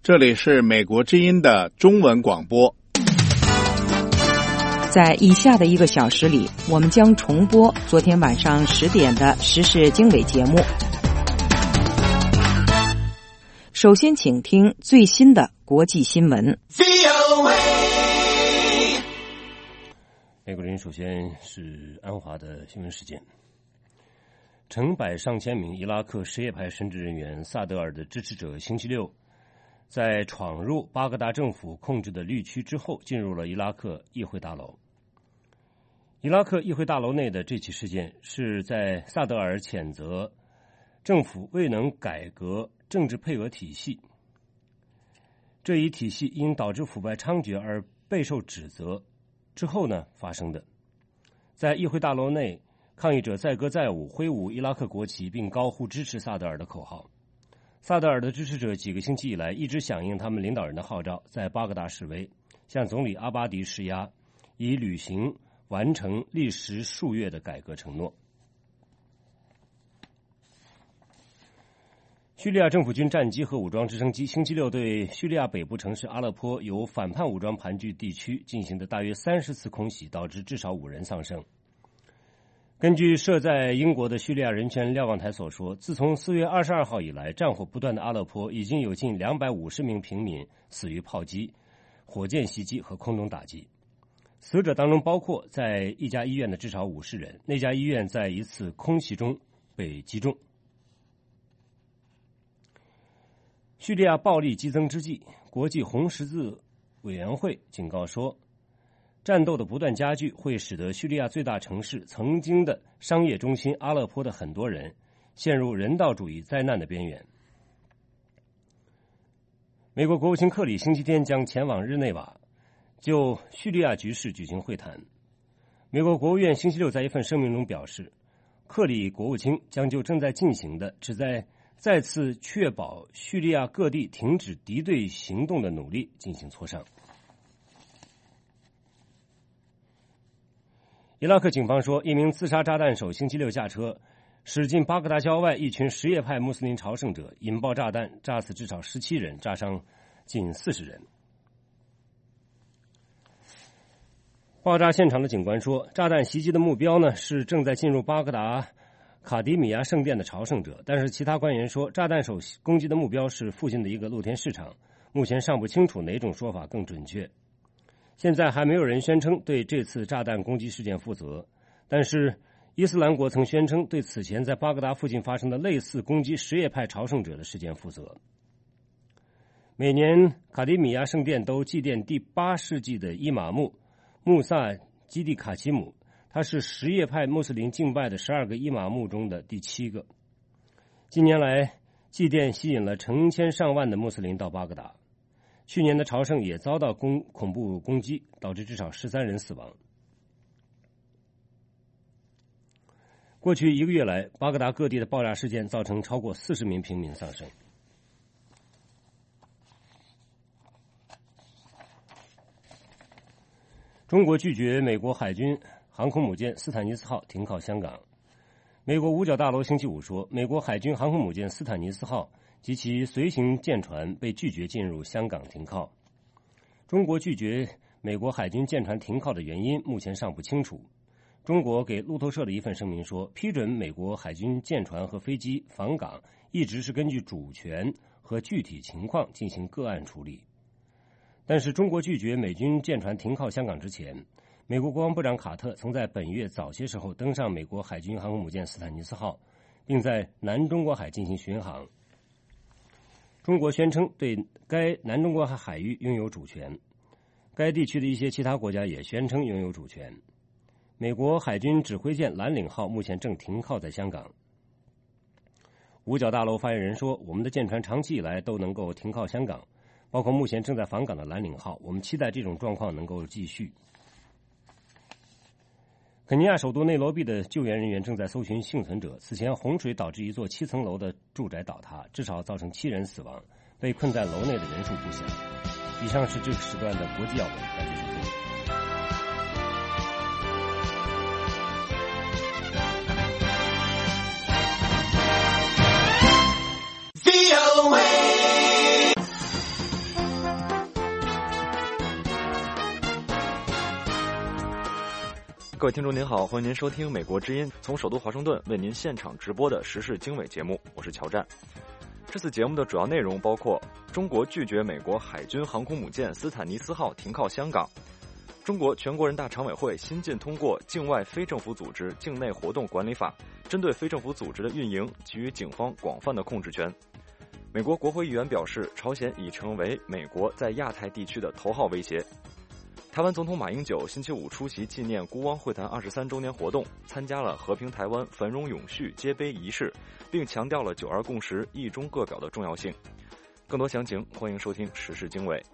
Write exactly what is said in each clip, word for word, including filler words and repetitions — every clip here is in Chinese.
这里是美国之音的中文广播。 在以下的一个小时里，我们将重播昨天晚上十点的时事经纬节目。首先请听最新的国际新闻。 美国人首先是安华的新闻事件。成百上千名伊拉克什叶派神职人员萨德尔的支持者星期六在闯入巴格达政府控制的绿区之后，进入了伊拉克议会大楼。伊拉克议会大楼内的这起事件是在萨德尔谴责政府未能改革政治配额体系，这一体系因导致腐败猖獗而备受指责之后呢发生的。在议会大楼内，抗议者载歌载舞，挥舞伊拉克国旗，并高呼支持萨德尔的口号。萨德尔的支持者几个星期以来一直响应他们领导人的号召，在巴格达示威，向总理阿巴迪施压，以履行完成历时数月的改革承诺。叙利亚政府军战机和武装直升机星期六对叙利亚北部城市阿勒颇由反叛武装盘踞地区进行的大约三十次空袭，导致至少五人丧生。根据设在英国的叙利亚人权瞭望台所说，自从四月二十二号以来，战火不断的阿勒颇已经有近两百五十名平民死于炮击、火箭袭击和空中打击。死者当中包括在一家医院的至少五十人，那家医院在一次空袭中被击中。叙利亚暴力激增之际，国际红十字委员会警告说，战斗的不断加剧会使得叙利亚最大城市曾经的商业中心阿勒颇的很多人陷入人道主义灾难的边缘。美国国务卿克里星期天将前往日内瓦，就叙利亚局势举行会谈。美国国务院星期六在一份声明中表示，克里国务卿将就正在进行的旨在再次确保叙利亚各地停止敌对行动的努力进行磋商。伊拉克警方说，一名自杀炸弹手星期六驾车驶进巴格达郊外一群什叶派穆斯林朝圣者，引爆炸弹，炸死至少十七人，炸伤近四十人。爆炸现场的警官说，炸弹袭击的目标呢是正在进入巴格达卡迪米亚圣殿的朝圣者，但是其他官员说，炸弹手攻击的目标是附近的一个露天市场，目前尚不清楚哪种说法更准确。现在还没有人宣称对这次炸弹攻击事件负责，但是伊斯兰国曾宣称对此前在巴格达附近发生的类似攻击什叶派朝圣者的事件负责。每年卡迪米亚圣殿都祭奠第八世纪的伊玛目穆萨基蒂卡奇姆，他是什叶派穆斯林敬拜的十二个伊玛目中的第七个。近年来，祭奠吸引了成千上万的穆斯林到巴格达。去年的朝圣也遭到攻恐怖攻击，导致至少十三人死亡。过去一个月来，巴格达各地的爆炸事件造成超过四十名平民丧生。中国拒绝美国海军航空母舰斯坦尼斯号停靠香港。美国五角大楼星期五说，美国海军航空母舰斯坦尼斯号及其随行舰船被拒绝进入香港停靠。中国拒绝美国海军舰船停靠的原因目前尚不清楚。中国给路透社的一份声明说，批准美国海军舰船和飞机访港一直是根据主权和具体情况进行个案处理。但是中国拒绝美军舰船停靠香港之前，美国国防部长卡特曾在本月早些时候登上美国海军航空母舰斯坦尼斯号，并在南中国海进行巡航。中国宣称对该南中国海海域拥有主权，该地区的一些其他国家也宣称拥有主权。美国海军指挥舰蓝岭号目前正停靠在香港。五角大楼发言人说，我们的舰船长期以来都能够停靠香港，包括目前正在访港的蓝岭号，我们期待这种状况能够继续。肯尼亚首都内罗毕的救援人员正在搜寻幸存者。此前洪水导致一座七层楼的住宅倒塌，至少造成七人死亡，被困在楼内的人数不小。以上是这个时段的国际要闻，感谢收听。 各位听众您好，欢迎您收听美国之音，从首都华盛顿为您现场直播的时事经纬节目，我是乔战。这次节目的主要内容包括：中国拒绝美国海军航空母舰斯坦尼斯号停靠香港；中国全国人大常委会新近通过《境外非政府组织境内活动管理法》，针对非政府组织的运营给予警方广泛的控制权。美国国会议员表示，朝鲜已成为美国在亚太地区的头号威胁。台湾总统马英九星期五出席纪念孤汪会谈二十三周年活动，参加了和平台湾、繁荣永续揭杯仪式，并强调了九二共识、一中各表的重要性。更多详情，欢迎收听时事经纬。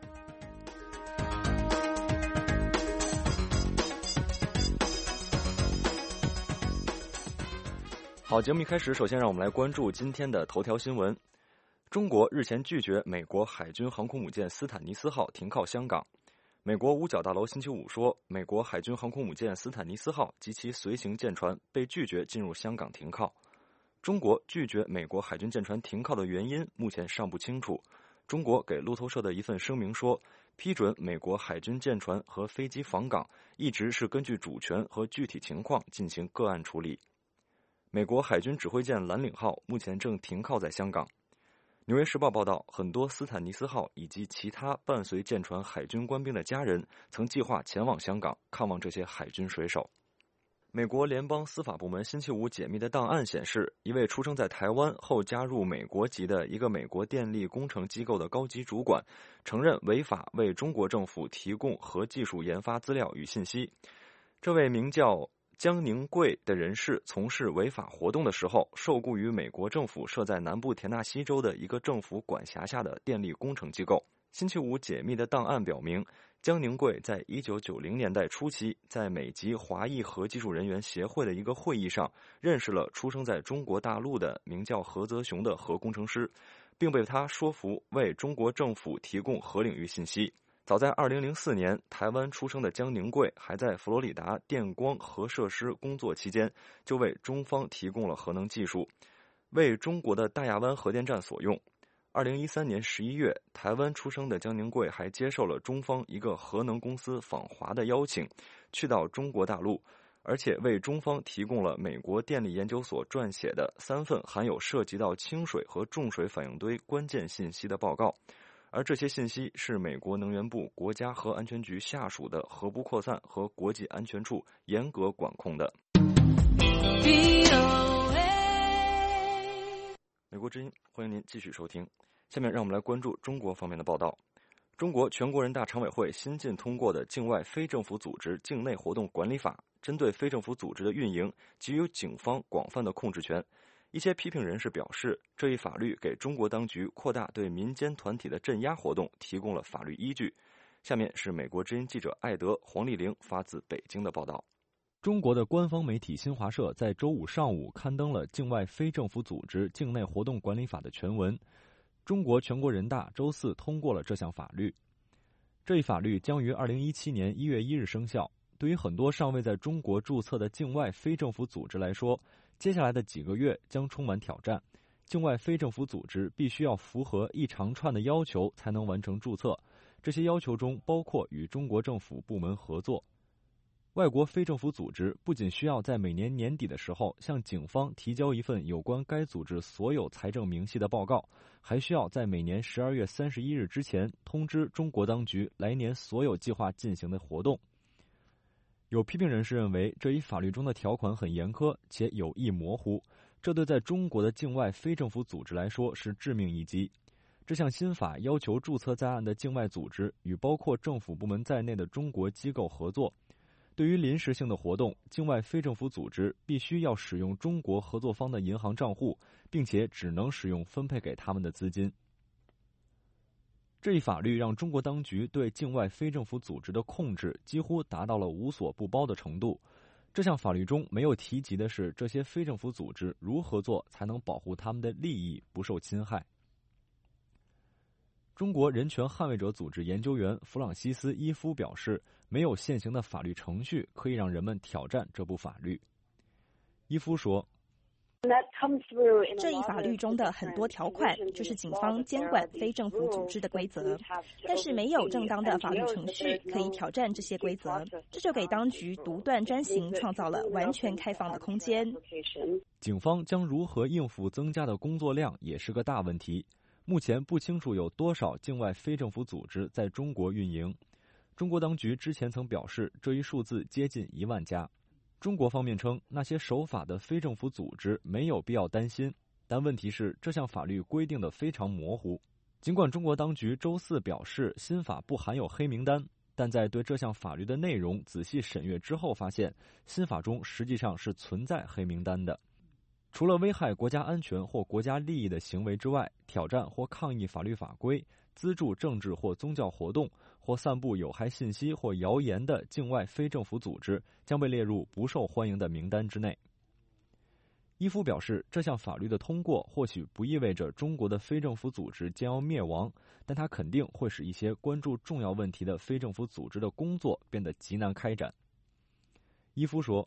好，节目一开始，首先让我们来关注今天的头条新闻。中国日前拒绝美国海军航空母舰斯坦尼斯号停靠香港。美国五角大楼星期五说，美国海军航空母舰斯坦尼斯号及其随行舰船被拒绝进入香港停靠。中国拒绝美国海军舰船停靠的原因目前尚不清楚。中国给路透社的一份声明说，批准美国海军舰船和飞机访港一直是根据主权和具体情况进行个案处理。美国海军指挥舰蓝岭号目前正停靠在香港。纽约时报报道，很多斯坦尼斯号以及其他伴随舰船海军官兵的家人曾计划前往香港看望这些海军水手。美国联邦司法部门星期五解密的档案显示，一位出生在台湾后加入美国籍的一个美国电力工程机构的高级主管承认违法为中国政府提供核技术研发资料与信息。这位名叫江宁贵的人士从事违法活动的时候，受雇于美国政府设在南部田纳西州的一个政府管辖下的电力工程机构。星期五解密的档案表明，江宁贵在一九九零年代初期，在美籍华裔核技术人员协会的一个会议上，认识了出生在中国大陆的名叫何泽雄的核工程师，并被他说服为中国政府提供核领域信息。早在二零零四年，台湾出生的江宁贵还在佛罗里达电光核设施工作期间，就为中方提供了核能技术，为中国的大亚湾核电站所用。二零一三年十一月，台湾出生的江宁贵还接受了中方一个核能公司访华的邀请，去到中国大陆，而且为中方提供了美国电力研究所撰写的三份含有涉及到清水和重水反应堆关键信息的报告。而这些信息是美国能源部国家核安全局下属的核不扩散和国际安全处严格管控的。美国之音，欢迎您继续收听。下面让我们来关注中国方面的报道。中国全国人大常委会新近通过的《境外非政府组织境内活动管理法》，针对非政府组织的运营给予警方广泛的控制权。一些批评人士表示，这一法律给中国当局扩大对民间团体的镇压活动提供了法律依据。下面是美国之音记者艾德·黄丽玲发自北京的报道。 中国的官方媒体新华社在周五上午刊登了《境外非政府组织境内活动管理法》的全文。中国全国人大周四通过了这项法律。这一法律将于二零一七年一月一日生效。对于很多尚未在中国注册的境外非政府组织来说，接下来的几个月将充满挑战。境外非政府组织必须要符合一长串的要求才能完成注册，这些要求中包括与中国政府部门合作。外国非政府组织不仅需要在每年年底的时候向警方提交一份有关该组织所有财政明细的报告，还需要在每年十二月三十一日之前通知中国当局来年所有计划进行的活动。有批评人士认为，这一法律中的条款很严苛且有意模糊，这对在中国的境外非政府组织来说是致命一击。这项新法要求注册在案的境外组织与包括政府部门在内的中国机构合作。对于临时性的活动，境外非政府组织必须要使用中国合作方的银行账户，并且只能使用分配给他们的资金。这一法律让中国当局对境外非政府组织的控制几乎达到了无所不包的程度。这项法律中没有提及的是，这些非政府组织如何做才能保护他们的利益不受侵害。中国人权捍卫者组织研究员弗朗西斯·伊夫表示，没有现行的法律程序可以让人们挑战这部法律。伊夫说， 这一法律中的很多条款就是警方监管非政府组织的规则，但是没有正当的法律程序可以挑战这些规则，这就给当局独断专行创造了完全开放的空间。 警方将如何应付增加的工作量也是个大问题。目前不清楚有多少境外非政府组织在中国运营。中国当局之前曾表示，这一数字接近一万家。中国方面称，那些守法的非政府组织没有必要担心，但问题是这项法律规定的非常模糊。尽管中国当局周四表示新法不含有黑名单，但在对这项法律的内容仔细审阅之后发现，新法中实际上是存在黑名单的。除了危害国家安全或国家利益的行为之外，挑战或抗议法律法规、资助政治或宗教活动或散布有害信息或谣言的境外非政府组织将被列入不受欢迎的名单之内。伊夫表示，这项法律的通过或许不意味着中国的非政府组织将要灭亡，但它肯定会使一些关注重要问题的非政府组织的工作变得极难开展。伊夫说，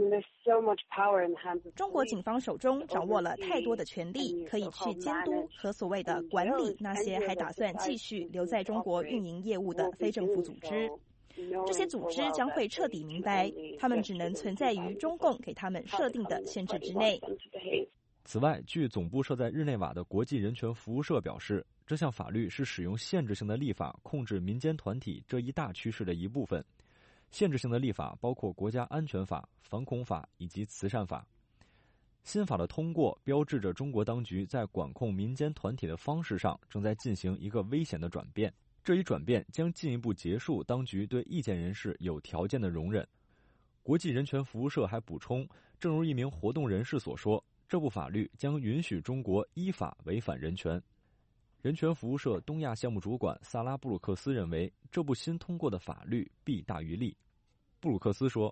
中国警方手中掌握了太多的权力，可以去监督和所谓的管理那些还打算继续留在中国运营业务的非政府组织。这些组织将会彻底明白，他们只能存在于中共给他们设定的限制之内。 此外，据总部设在日内瓦的国际人权服务社表示，这项法律是使用限制性的立法控制民间团体这一大趋势的一部分。限制性的立法包括国家安全法、反恐法以及慈善法。新法的通过标志着中国当局在管控民间团体的方式上正在进行一个危险的转变。这一转变将进一步结束当局对意见人士有条件的容忍。国际人权服务社还补充，正如一名活动人士所说，这部法律将允许中国依法违反人权。人权服务社东亚项目主管萨拉布鲁克斯认为，这部新通过的法律弊大于利。布鲁克斯说，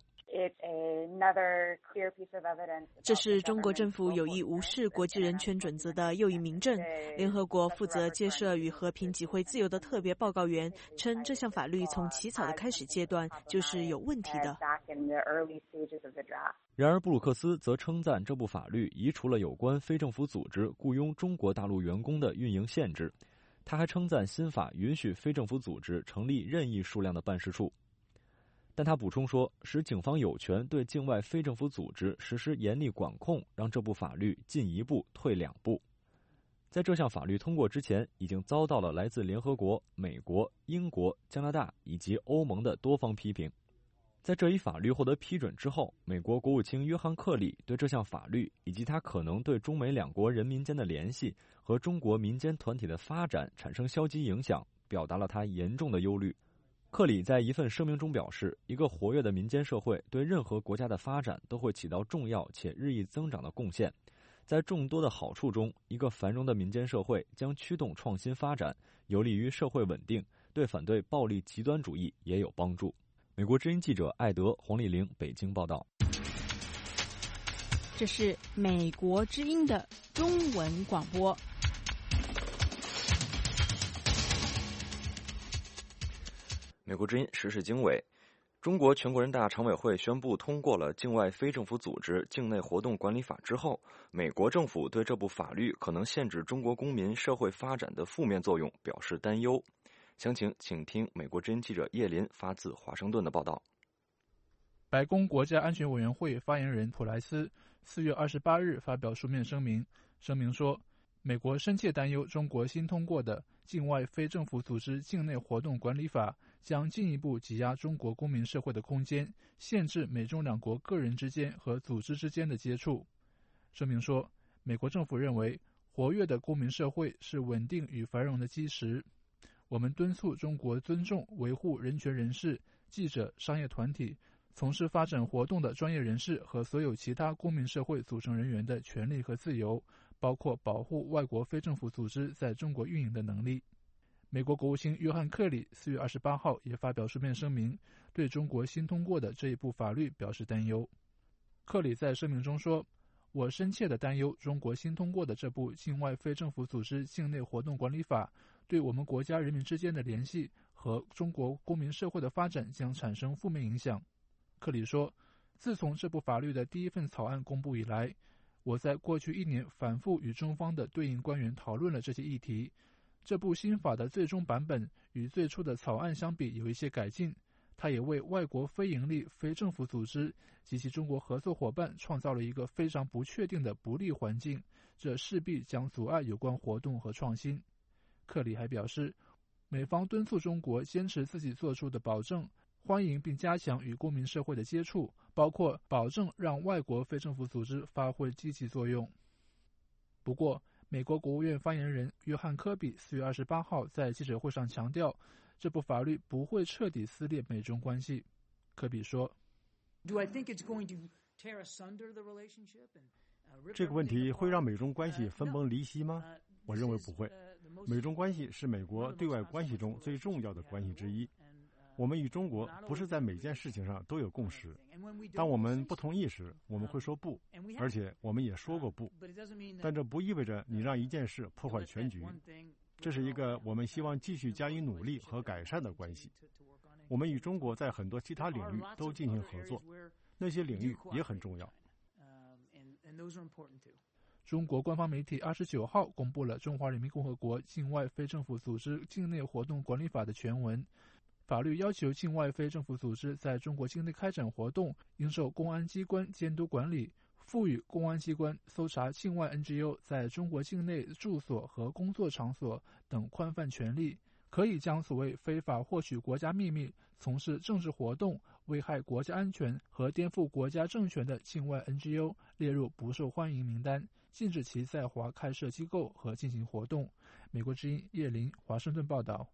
这是中国政府有意无视国际人权准则的又一明证。联合国负责接涉与和平集会自由的特别报告员称，这项法律从起草的开始阶段就是有问题的。 然而布鲁克斯则称赞这部法律移除了有关非政府组织雇佣中国大陆员工的运营限制。他还称赞新法允许非政府组织成立任意数量的办事处。但他补充说，使警方有权对境外非政府组织实施严厉管控，让这部法律进一步退两步。在这项法律通过之前，已经遭到了来自联合国、美国、英国、加拿大以及欧盟的多方批评。在这一法律获得批准之后，美国国务卿约翰·克里对这项法律以及它可能对中美两国人民间的联系和中国民间团体的发展产生消极影响，表达了他严重的忧虑。克里在一份声明中表示，一个活跃的民间社会对任何国家的发展都会起到重要且日益增长的贡献。在众多的好处中，一个繁荣的民间社会将驱动创新发展，有利于社会稳定，对反对暴力极端主义也有帮助。美国之音记者艾德·黄丽玲北京报道。 这是美国之音的中文广播。 美国之音时事经纬，中国全国人大常委会宣布通过了境外非政府组织境内活动管理法之后，美国政府对这部法律可能限制中国公民社会发展的负面作用表示担忧。详情请听美国之音记者叶林发自华盛顿的报道。 白宫国家安全委员会发言人普莱斯四月二十八日发表书面声明，声明说，美国深切担忧中国新通过的境外非政府组织境内活动管理法将进一步挤压中国公民社会的空间，限制美中两国个人之间和组织之间的接触。声明说，美国政府认为活跃的公民社会是稳定与繁荣的基石。我们敦促中国尊重维护人权人士、记者、商业团体、从事发展活动的专业人士和所有其他公民社会组成人员的权利和自由，包括保护外国非政府组织在中国运营的能力。美国国务卿约翰·克里四月二十八号也发表书面声明，对中国新通过的这一部法律表示担忧。克里在声明中说，我深切地担忧中国新通过的这部境外非政府组织境内活动管理法对我们国家人民之间的联系和中国公民社会的发展将产生负面影响。克里说，自从这部法律的第一份草案公布以来， 我在过去一年反复与中方的对应官员讨论了这些议题。这部新法的最终版本与最初的草案相比有一些改进，它也为外国非营利非政府组织及其中国合作伙伴创造了一个非常不确定的不利环境，这势必将阻碍有关活动和创新。克里还表示，美方敦促中国坚持自己做出的保证，欢迎并加强与公民社会的接触，包括保证让外国非政府组织发挥积极作用。不过，美国国务院发言人约翰·科比四月二十八号在记者会上强调，这部法律不会彻底撕裂美中关系。科比说， 这个问题会让美中关系分崩离析吗？我认为不会。美中关系是美国对外关系中最重要的关系之一。我们与中国不是在每件事情上都有共识，当我们不同意时，我们会说不，而且我们也说过不，但这不意味着你让一件事破坏全局。这是一个我们希望继续加以努力和改善的关系。我们与中国在很多其他领域都进行合作，那些领域也很重要。 中国官方媒体二十九号公布了《中华人民共和国境外非政府组织境内活动管理法》的全文。法律要求境外非政府组织在中国境内开展活动，应受公安机关监督管理，赋予公安机关搜查境外 N G O 在中国境内住所和工作场所等宽泛权利，可以将所谓非法获取国家秘密、从事政治活动、危害国家安全和颠覆国家政权的境外 N G O 列入不受欢迎名单，禁止其在华开设机构和进行活动。美国之音叶林华盛顿报道。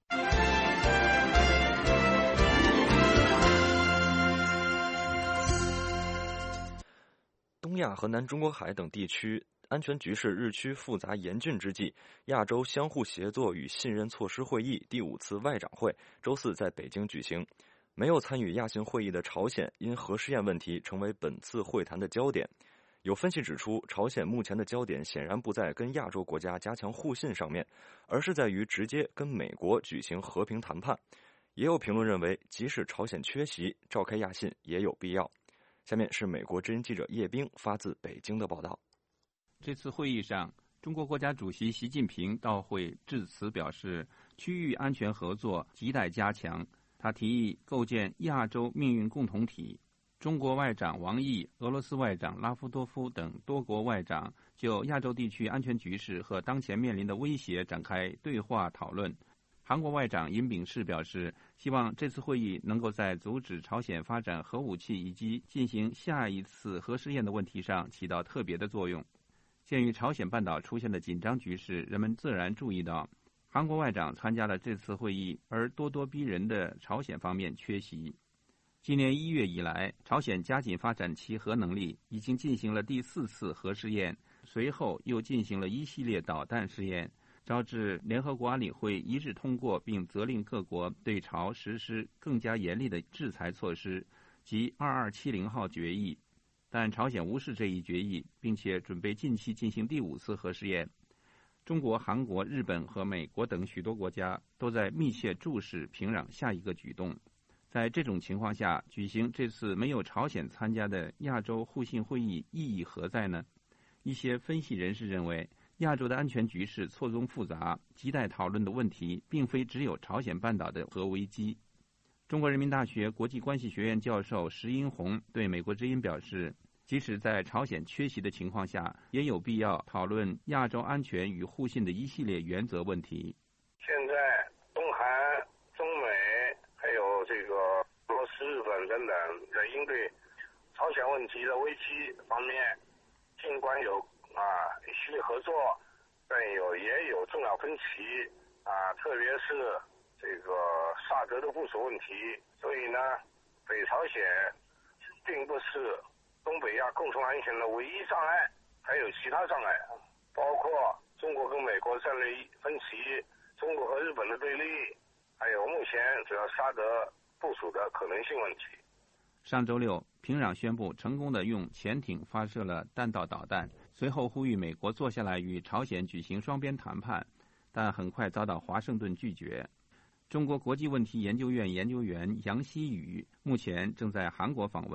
东亚和南中国海等地区安全局势日趋复杂严峻之际，亚洲相互协作与信任措施会议第五次外长会周四在北京举行。没有参与亚信会议的朝鲜因核试验问题成为本次会谈的焦点。有分析指出，朝鲜目前的焦点显然不在跟亚洲国家加强互信上面，而是在于直接跟美国举行和平谈判。也有评论认为，即使朝鲜缺席，召开亚信也有必要。下面是美国之音记者叶冰发自北京的报道。 这次会议上，中国国家主席习近平到会致辞表示，区域安全合作亟待加强。他提议构建亚洲命运共同体。中国外长王毅、俄罗斯外长拉夫多夫等多国外长就亚洲地区安全局势和当前面临的威胁展开对话讨论。韩国外长尹炳世表示，希望这次会议能够在阻止朝鲜发展核武器以及进行下一次核试验的问题上起到特别的作用。鉴于朝鲜半岛出现的紧张局势，人们自然注意到，韩国外长参加了这次会议，而咄咄逼人的朝鲜方面缺席。今年一月以来，朝鲜加紧发展其核能力，已经进行了第四次核试验，随后又进行了一系列导弹试验，招致联合国安理会一致通过并责令各国对朝实施更加严厉的制裁措施，即二二七零号决议。但朝鲜无视这一决议，并且准备近期进行第五次核试验。中国、韩国、日本和美国等许多国家都在密切注视平壤下一个举动。在这种情况下，举行这次没有朝鲜参加的亚洲互信会议意义何在呢？一些分析人士认为，亚洲的安全局势错综复杂，亟待讨论的问题并非只有朝鲜半岛的核危机。中国人民大学国际关系学院教授石英红对美国之音表示，即使在朝鲜缺席的情况下，也有必要讨论亚洲安全与互信的一系列原则问题。 现在东韩、中美还有这个俄罗斯、日本等等在应对朝鲜问题的危机方面，尽管有啊一系列合作，但有也有重要分歧啊，特别是这个萨德的部署问题。所以呢，北朝鲜并不是东北亚共同安全的唯一障碍，还有其他障碍，包括中国跟美国战略分歧、中国和日本的对立，还有目前主要萨德部署的可能性问题。 上周六，平壤宣布成功地用潜艇发射了弹道导弹，随后呼吁美国坐下来与朝鲜举行双边谈判，但很快遭到华盛顿拒绝。中国国际问题研究院研究员杨希宇目前正在韩国访问，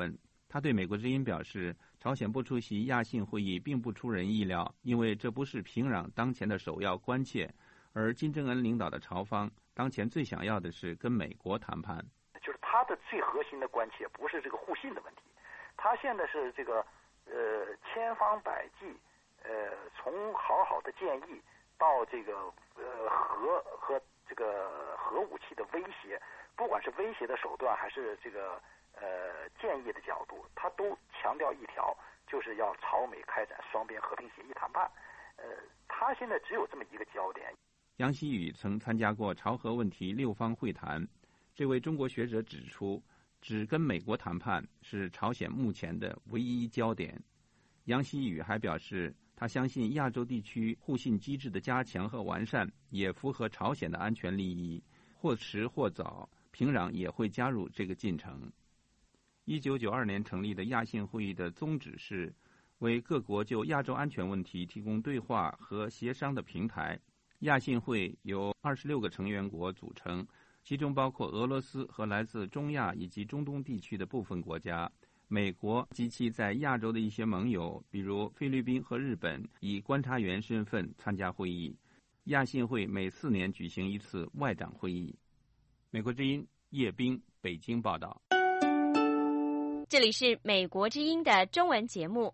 他对美国之音表示，朝鲜不出席亚信会议并不出人意料，因为这不是平壤当前的首要关切，而金正恩领导的朝方当前最想要的是跟美国谈判。 就是他的最核心的关切不是这个互信的问题，他现在是这个呃千方百计，呃从好好的建议到这个呃核和这个核武器的威胁，不管是威胁的手段还是这个呃建议的角度，他都强调一条，就是要朝美开展双边和平协议谈判。呃，他现在只有这么一个焦点。 杨希宇曾参加过朝核问题六方会谈，这位中国学者指出，只跟美国谈判是朝鲜目前的唯一焦点。杨希宇还表示，他相信亚洲地区互信机制的加强和完善也符合朝鲜的安全利益，或迟或早，平壤也会加入这个进程。一九九二年成立的亚信会议的宗旨是为各国就亚洲安全问题提供对话和协商的平台。亚信会由二十六个成员国组成，其中包括俄罗斯和来自中亚以及中东地区的部分国家，美国及其在亚洲的一些盟友，比如菲律宾和日本，以观察员身份参加会议。亚信会每四年举行一次外长会议。美国之音叶冰北京报道。 这里是美国之音的中文节目。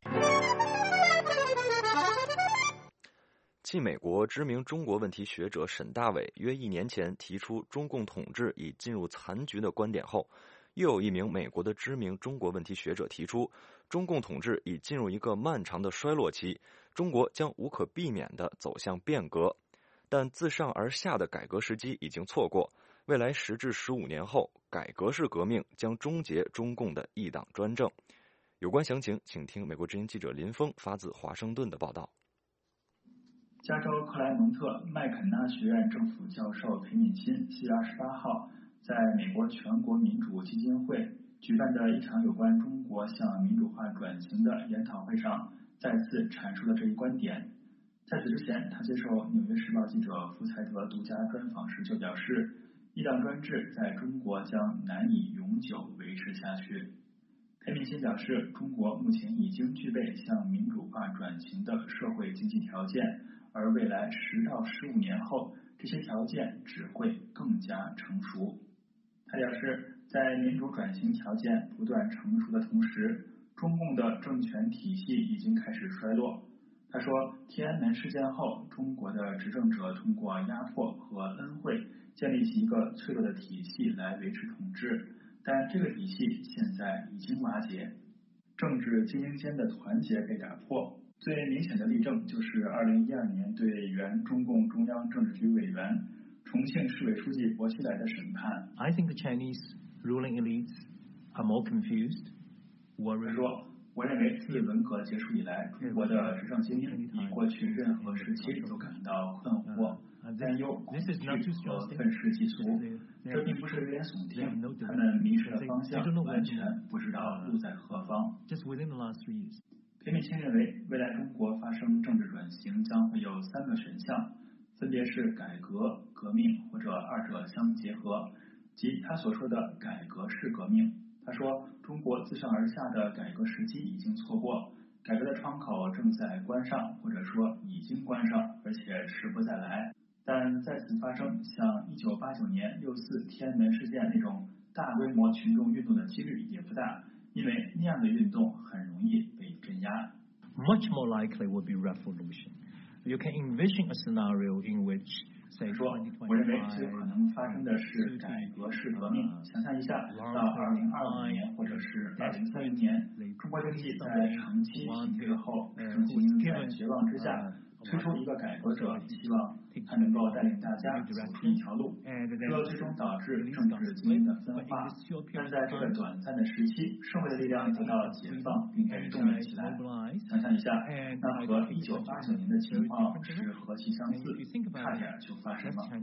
继美国知名中国问题学者沈大伟约一年前提出中共统治已进入残局的观点后，又有一名美国的知名中国问题学者提出，中共统治已进入一个漫长的衰落期，中国将无可避免地走向变革，但自上而下的改革时机已经错过，未来十至十五年后，改革式革命将终结中共的一党专政。有关详情，请听美国之音记者林峰发自华盛顿的报道。 加州克莱蒙特麦肯纳学院政府教授裴敏钦四月二十八号在美国全国民主基金会举办的一场有关中国向民主化转型的研讨会上，再次阐述了这一观点。在此之前，他接受《纽约时报》记者福才德独家专访时就表示，一党专制在中国将难以永久维持下去。裴敏钦表示，中国目前已经具备向民主化转型的社会经济条件，而未来十到十五年后，这些条件只会更加成熟。他表示，在民主转型条件不断成熟的同时，中共的政权体系已经开始衰落。他说，天安门事件后，中国的执政者通过压迫和恩惠建立起一个脆弱的体系来维持统治，但这个体系现在已经瓦解，政治精英间的团结被打破。最明显的例证就是二零一二年对原中共中央政治局委员、重庆市委书记薄熙来的审判。 I think the Chinese ruling elites are more confused, worried. 说，我认为自文革结束以来，中国的执政精英比过去任何时期都感到困惑、担忧、恐惧和愤世嫉俗。这并不是危言耸听，他们迷失了方向，完全不知道路在何方。 Just within the last three years. 裴敏钦认为，未来中国发生政治转型将会有三个选项，分别是改革、革命或者二者相结合，即他所说的改革式革命。他说，中国自上而下的改革时机已经错过，改革的窗口正在关上，或者说已经关上，而且时不再来。但再次发生像一九八九年六四天安门事件那种大规模群众运动的几率也不大，因为那样的运动很容易被镇压。 Much more likely would be revolution. You can envision a scenario in which, say, 说，我认为最可能发生的是改革式革命。想象一下，到二零二五年或者是二零三零年，中国经济在长期停滞后，执政精英在绝望之下推出一个改革者，希望他能够带领大家走出一条路，这最终导致政治精英的分化。但在这个短暂的时期，社会的力量得到解放，并被动员起来。想象一下，那和一九八九年的情况是何其相似，差点就发生了。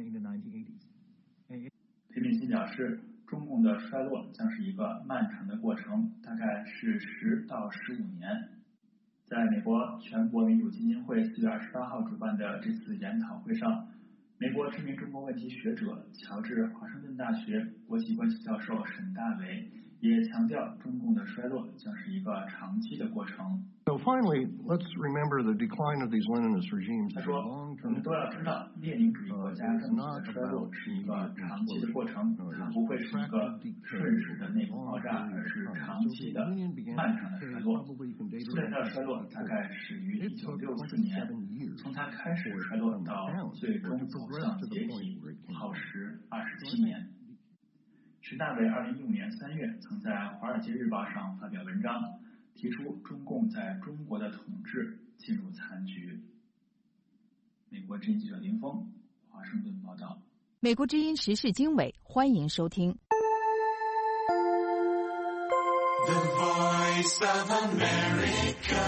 裴敏钦表示，中共的衰落将是一个漫长的过程，大概是十到十五年。在美国全国民主基金会四月二十八号主办的这次研讨会上，美国知名中国问题学者、乔治华盛顿大学国际关系教授沈大伟也强调中共的衰落将是一个长期的过程。 So finally, let's remember the decline of these Leninist regimes. 他说，我们都要知道，列宁主义国家政体的衰落是一个长期的过程，它不会是一个瞬时的内部爆炸，而是长期的、漫长的衰落。苏联的衰落大概始于一九六四年，从它开始衰落到最终走向解体，耗时二十七年。施大伟二零一五年三月曾在《华尔街日报》上发表文章，提出中共在中国的统治进入残局。美国之音记者林峰，华盛顿报道。 美国之音时事经纬，欢迎收听。 The Voice of America。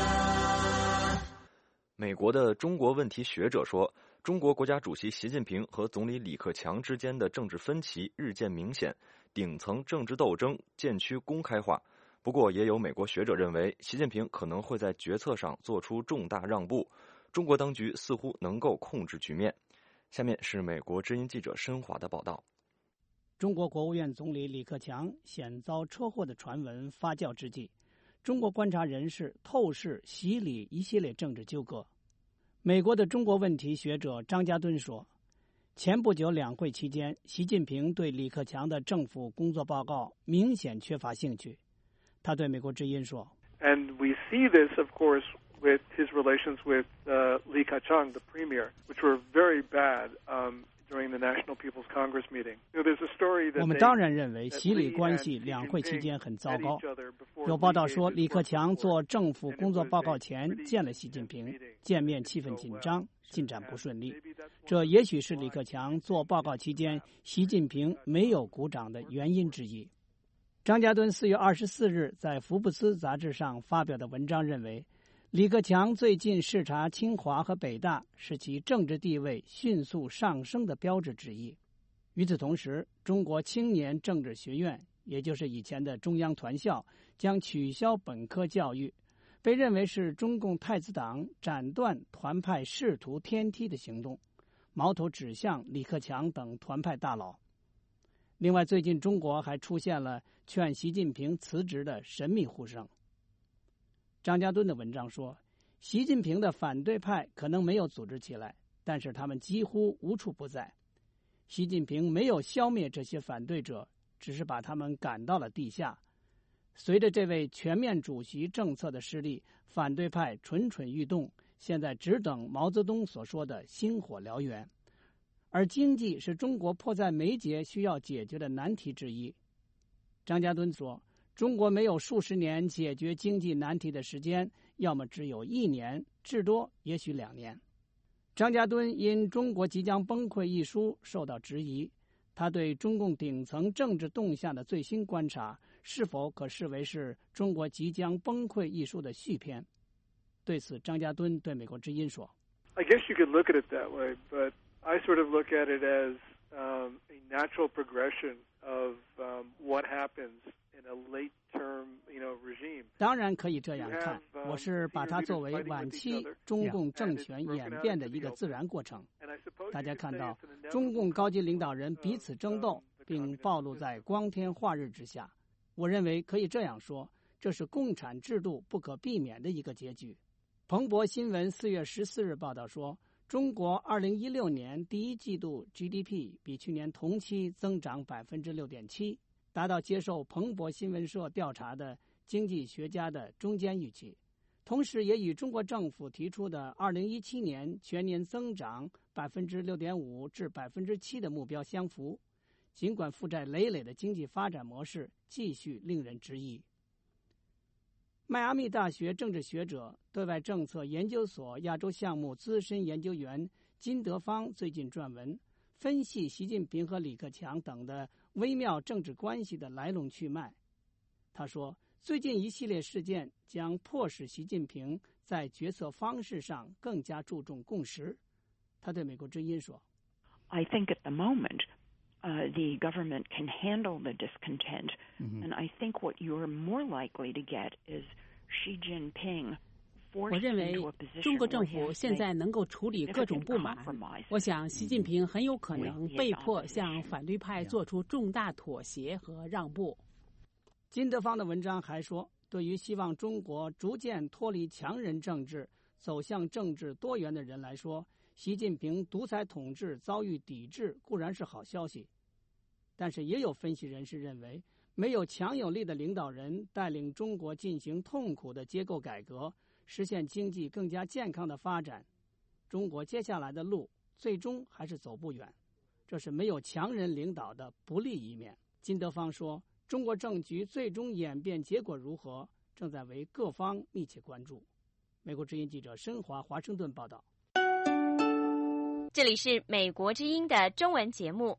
美国的中国问题学者说，中国国家主席习近平和总理李克强之间的政治分歧日渐明显，顶层政治斗争渐趋公开化。不过，也有美国学者认为，习近平可能会在决策上做出重大让步，中国当局似乎能够控制局面。下面是美国之音记者申华的报道。 中国国务院总理李克强险遭车祸的传闻发酵之际，中国观察人士透视习李一系列政治纠葛。美国的中国问题学者张家敦说，前不久两会期间，习近平对李克强的政府工作报告明显缺乏兴趣。他对美国之音说 And we see this, of course, with his relations with uh, Li Keqiang, the premier, which were very bad um, during the National People's Congress meeting. You know, there's a story that 我们当然认为习李关系两会期间很糟糕。有报道说，李克强做政府工作报告前见了习近平，见面气氛紧张，进展不顺利。这也许是李克强做报告期间习近平没有鼓掌的原因之一。张家敦四月二十四日在《福布斯》杂志上发表的文章认为，李克强最近视察清华和北大是其政治地位迅速上升的标志之一。与此同时，中国青年政治学院，也就是以前的中央团校，将取消本科教育，被认为是中共太子党斩断团派仕途天梯的行动，矛头指向李克强等团派大佬。另外，最近中国还出现了劝习近平辞职的神秘呼声。张家敦的文章说，习近平的反对派可能没有组织起来，但是他们几乎无处不在。习近平没有消灭这些反对者，只是把他们赶到了地下。随着这位全面主席政策的失利，反对派蠢蠢欲动，现在只等毛泽东所说的星火燎原。而经济是中国迫在眉睫需要解决的难题之一。张家敦说，中国没有数十年解决经济难题的时间，要么只有一年，至多也许两年。张家敦因《中国即将崩溃》一书受到质疑，他对中共顶层政治动向的最新观察，是否可视为是《中国即将崩溃》一书的续篇？对此，张家敦对美国之音说 I guess you could look at it that way, but I sort of look at it as um, a natural progression of um, what happens in a late-term, you know, regime. 当然可以这样看，我是把它作为晚期中共政权演变的一个自然过程。大家看到，中共高级领导人彼此争斗，并暴露在光天化日之下。我认为可以这样说，这是共产制度不可避免的一个结局。彭博新闻四月十四日报道说，中国二零一六年第一季度 G D P 比去年同期增长百分之六点七，达到接受彭博新闻社调查的经济学家的中间预期，同时也与中国政府提出的二零一七年全年增长百分之六点五至百分之七的目标相符。尽管负债累累的经济发展模式继续令人质疑。迈阿密大学政治学者、对外政策研究所亚洲项目资深研究员金德芳最近撰文，分析习近平和李克强等的微妙政治关系的来龙去脉。他说，最近一系列事件将迫使习近平在决策方式上更加注重共识。他对美国之音说 I think at the moment,Uh, the government can handle the discontent, mm-hmm. and I think what you're more likely to get is Xi Jinping 我认为中国政府现在能够处理各种不满。我想习近平很有可能被迫向反对派做出重大妥协和让步。 金德芳的文章还说，对于希望中国逐渐脱离强人政治，走向政治多元的人来说，习近平独裁统治遭遇抵制固然是好消息，但是也有分析人士认为，没有强有力的领导人带领中国进行痛苦的结构改革，实现经济更加健康的发展，中国接下来的路最终还是走不远，这是没有强人领导的不利一面。金德芳说，中国政局最终演变结果如何，正在为各方密切关注。美国之音记者申华华盛顿报道。 这里是美国之音的中文节目。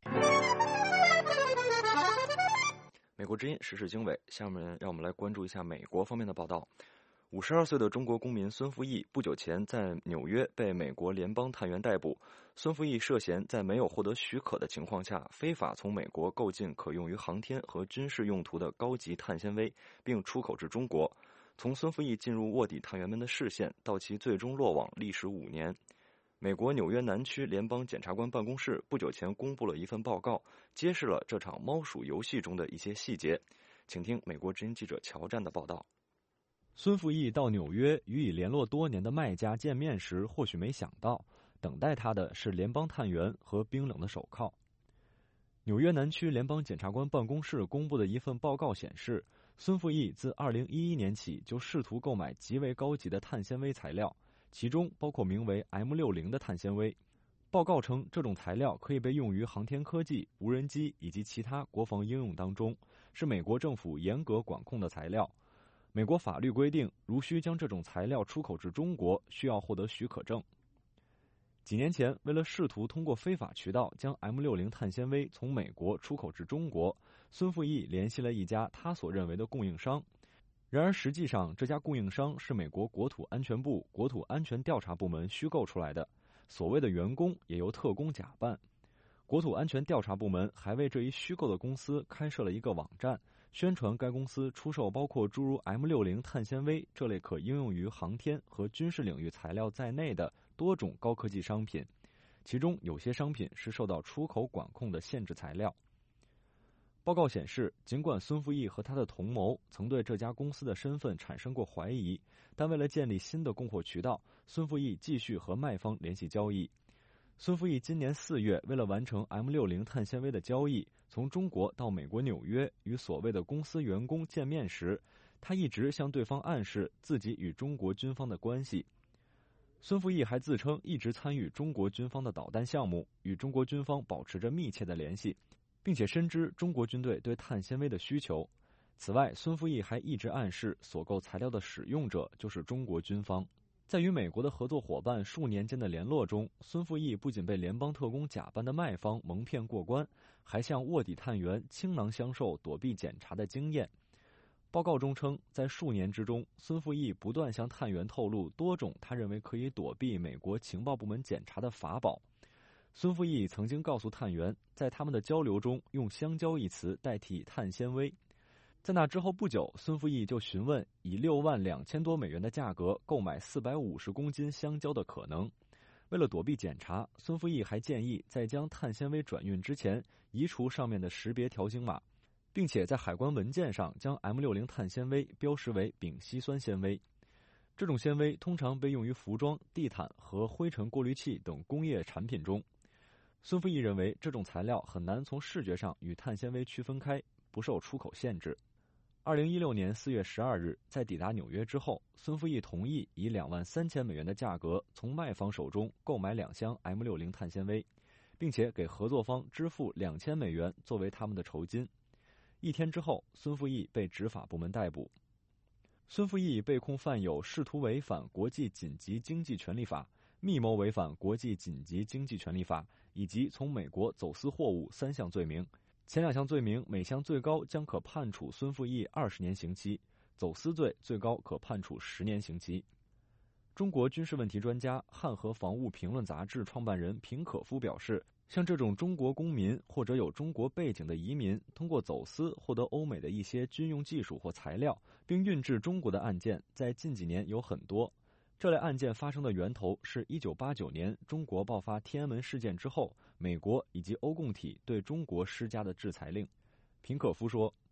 美国之音时事经纬，下面让我们来关注一下美国方面的报道。五十二岁的中国公民孙富义不久前在纽约被美国联邦探员逮捕。孙富义涉嫌在没有获得许可的情况下，非法从美国购进可用于航天和军事用途的高级碳纤维，并出口至中国。从孙富义进入卧底探员们的视线到其最终落网，历时五年。美国纽约南区联邦检察官办公室不久前公布了一份报告，揭示了这场猫鼠游戏中的一些细节。请听美国之音记者乔战的报道。 孙富义到纽约与已联络多年的卖家见面时，或许没想到，等待他的是联邦探员和冰冷的手铐。纽约南区联邦检察官办公室公布的一份报告显示，孙富义自二零一一年起就试图购买极为高级的碳纤维材料，其中包括名为 M 六十 的碳纤维。报告称，这种材料可以被用于航天科技、无人机以及其他国防应用当中，是美国政府严格管控的材料。美国法律规定，如需将这种材料出口至中国，需要获得许可证。几年前，为了试图通过非法渠道将 M 六十 碳纤维从美国出口至中国，孙富义联系了一家他所认为的供应商。然而实际上，这家供应商是美国国土安全部国土安全调查部门虚构出来的，所谓的员工也由特工假扮。国土安全调查部门还为这一虚构的公司开设了一个网站，宣传该公司出售包括诸如 M 六十 碳纤维这类可应用于航天和军事领域材料在内的多种高科技商品，其中有些商品是受到出口管控的限制材料。报告显示，尽管孙富义和他的同谋曾对这家公司的身份产生过怀疑，但为了建立新的供货渠道，孙富义继续和卖方联系交易。孙富义今年四月为了完成 M 六十 碳纤维的交易，从中国到美国纽约与所谓的公司员工见面时，他一直向对方暗示自己与中国军方的关系。孙富义还自称一直参与中国军方的导弹项目，与中国军方保持着密切的联系，并且深知中国军队对碳纤维的需求。此外，孙富义还一直暗示所购材料的使用者就是中国军方。在与美国的合作伙伴数年间的联络中，孙富义不仅被联邦特工假扮的卖方蒙骗过关，还向卧底探员倾囊相授躲避检查的经验。报告中称，在数年之中，孙富义不断向探员透露多种他认为可以躲避美国情报部门检查的法宝。孙富义曾经告诉探员，在他们的交流中用香蕉一词代替碳纤维。在那之后不久，孙富义就询问以六万两千多美元的价格购买四百五十公斤香蕉的可能。为了躲避检查，孙富义还建议在将碳纤维转运之前移除上面的识别条形码，并且在海关文件上将 M 六十 碳纤维标识为丙烯酸纤维。这种纤维通常被用于服装、地毯和灰尘过滤器等工业产品中。孙富义认为这种材料很难从视觉上与碳纤维区分开，不受出口限制。二零一六年四月十二日，在抵达纽约之后，孙富义同意以两万三千美元的价格从卖方手中购买两箱 M 六十 碳纤维，并且给合作方支付两千美元作为他们的酬金。一天之后，孙富义被执法部门逮捕。孙富义被控犯有试图违反国际紧急经济权利法、密谋违反国际紧急经济权利法以及从美国走私货物三项罪名。前两项罪名每项最高将可判处孙富义二十年刑期，走私罪最高可判处十年刑期。中国军事问题专家、汉和防务评论杂志创办人平可夫表示，像这种中国公民或者有中国背景的移民通过走私获得欧美的一些军用技术或材料，并运至中国的案件，在近几年有很多。这类案件发生的源头是一九八九年中国爆发天安门事件之后，美国以及欧共体对中国施加的制裁令。平可夫说，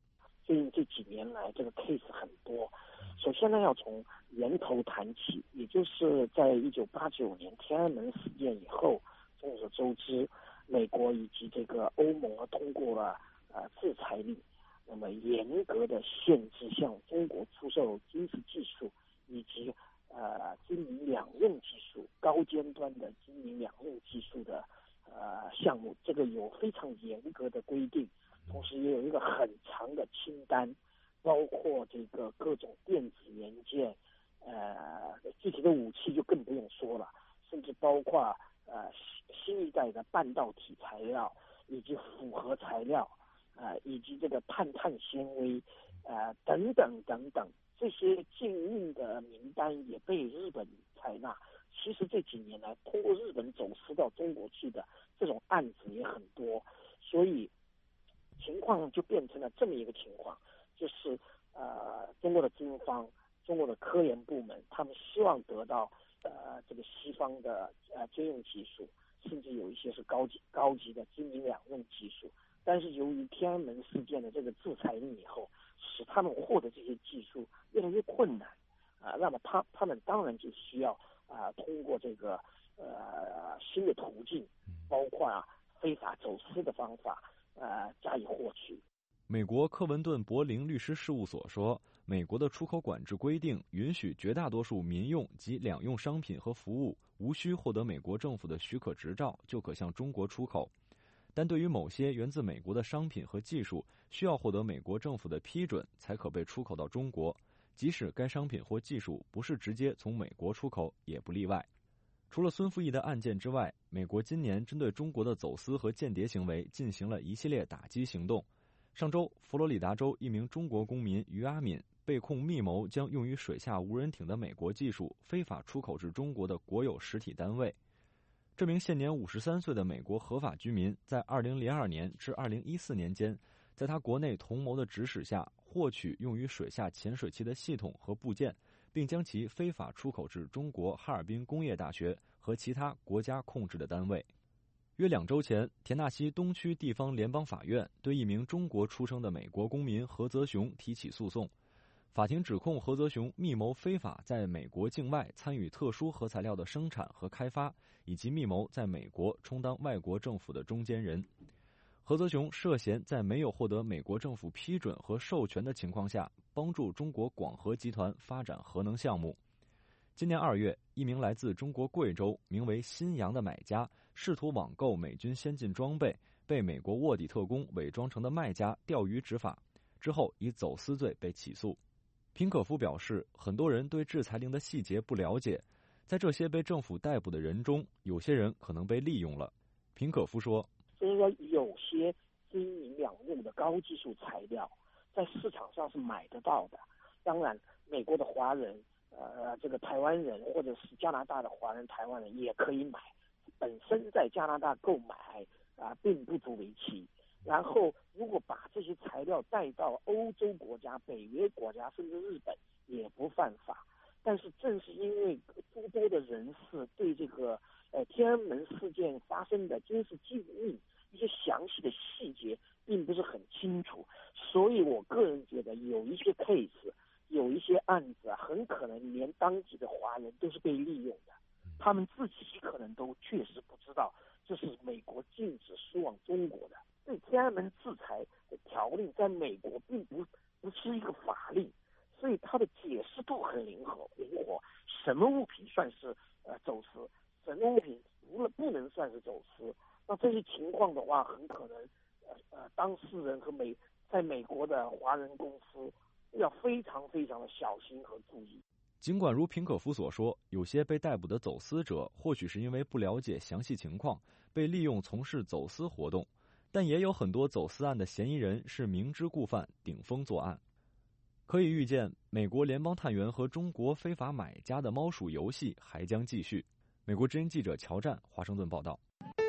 最近这几年来这个 case 很多。首先呢，要从源头谈起，也就是在一九八九年天安门事件以后，众所周知，美国以及这个欧盟啊通过了呃制裁令，那么严格的限制向中国出售军事技术以及呃军民两用技术、高尖端的军民两用技术的呃项目，这个有非常严格的规定，同时也有一个很长的清单。包括这个各种电子元件，呃，具体的武器就更不用说了，甚至包括呃新一代的半导体材料，以及复合材料，呃，以及这个碳碳纤维，呃，等等等等，这些禁运的名单也被日本采纳。其实这几年来，通过日本走私到中国去的这种案子也很多，所以情况就变成了这么一个情况。就是呃，中国的军方、中国的科研部门，他们希望得到呃这个西方的呃军用技术，甚至有一些是高级高级的军民两用技术。但是由于天安门事件的这个制裁令以后，使他们获得这些技术越来越困难啊、呃。那么他他们当然就需要啊、呃、通过这个呃新的途径，包括啊非法走私的方法呃加以获取。 美国科文顿柏林律师事务所说，美国的出口管制规定允许绝大多数民用及两用商品和服务无需获得美国政府的许可执照就可向中国出口，但对于某些源自美国的商品和技术，需要获得美国政府的批准才可被出口到中国，即使该商品或技术不是直接从美国出口，也不例外。除了孙富义的案件之外，美国今年针对中国的走私和间谍行为进行了一系列打击行动。上周，佛罗里达州一名中国公民于阿敏被控密谋将用于水下无人艇的美国技术非法出口至中国的国有实体单位。这名现年五十三岁的美国合法居民，在二零零二年至二零一四年间，在他国内同谋的指使下，获取用于水下潜水器的系统和部件，并将其非法出口至中国哈尔滨工业大学和其他国家控制的单位。约两周前，田纳西东区地方联邦法院对一名中国出生的美国公民何泽雄提起诉讼。法庭指控何泽雄密谋非法在美国境外参与特殊核材料的生产和开发，以及密谋在美国充当外国政府的中间人。何泽雄涉嫌在没有获得美国政府批准和授权的情况下，帮助中国广核集团发展核能项目。今年二月，一名来自中国贵州名为新阳的买家试图网购美军先进装备，被美国卧底特工伪装成的卖家钓鱼执法，之后以走私罪被起诉。平可夫表示，很多人对制裁令的细节不了解，在这些被政府逮捕的人中，有些人可能被利用了。平可夫说， 所以说有些军民两用的高技术材料在市场上是买得到的，当然美国的华人呃，这个台湾人或者是加拿大的华人、台湾人也可以买，本身在加拿大购买啊、呃，并不足为奇。然后，如果把这些材料带到欧洲国家、北约国家，甚至日本，也不犯法。但是，正是因为诸多的人士对这个呃天安门事件发生的军事机密一些详细的细节并不是很清楚，所以我个人觉得有一些 case。有一些案子啊，很可能连当地的华人都是被利用的，他们自己可能都确实不知道这是美国禁止输往中国的。对天安门制裁的条令，在美国并不不是一个法令，所以它的解释度很灵活灵活。什么物品算是呃走私，什么物品不不能算是走私？那这些情况的话，很可能呃呃当事人和美在美国的华人公司。要非常非常的小心和注意。 尽管如平可夫所说，有些被逮捕的走私者或许是因为不了解详细情况，被利用从事走私活动，但也有很多走私案的嫌疑人是明知故犯，顶风作案。可以预见，美国联邦探员和中国非法买家的猫鼠游戏还将继续。美国之音记者乔战，华盛顿报道。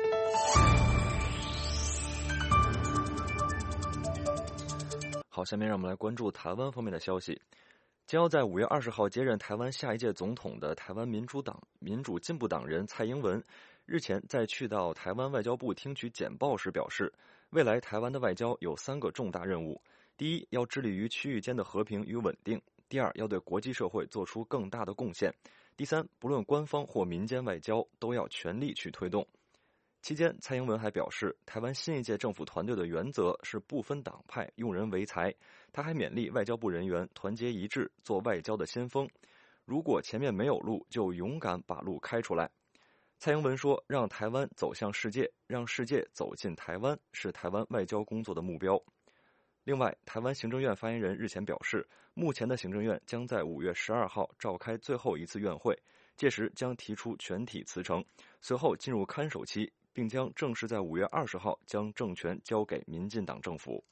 好，下面让我们来关注台湾方面的消息。将要在五月二十号接任台湾下一届总统的台湾民主党民主进步党人蔡英文，日前在去到台湾外交部听取简报时表示，未来台湾的外交有三个重大任务： 第一，要致力于区域间的和平与稳定；第二，要对国际社会做出更大的贡献；第三，不论官方或民间外交，都要全力去推动。期间，蔡英文还表示，台湾新一届政府团队的原则是不分党派，用人为才。他还勉励外交部人员团结一致，做外交的先锋。如果前面没有路，就勇敢把路开出来。蔡英文说，让台湾走向世界，让世界走进台湾，是台湾外交工作的目标。另外，台湾行政院发言人日前表示，目前的行政院将在五月十二号召开最后一次院会，届时将提出全体辞呈，随后进入看守期，并将正式在五月二十号将政权交给民进党政府。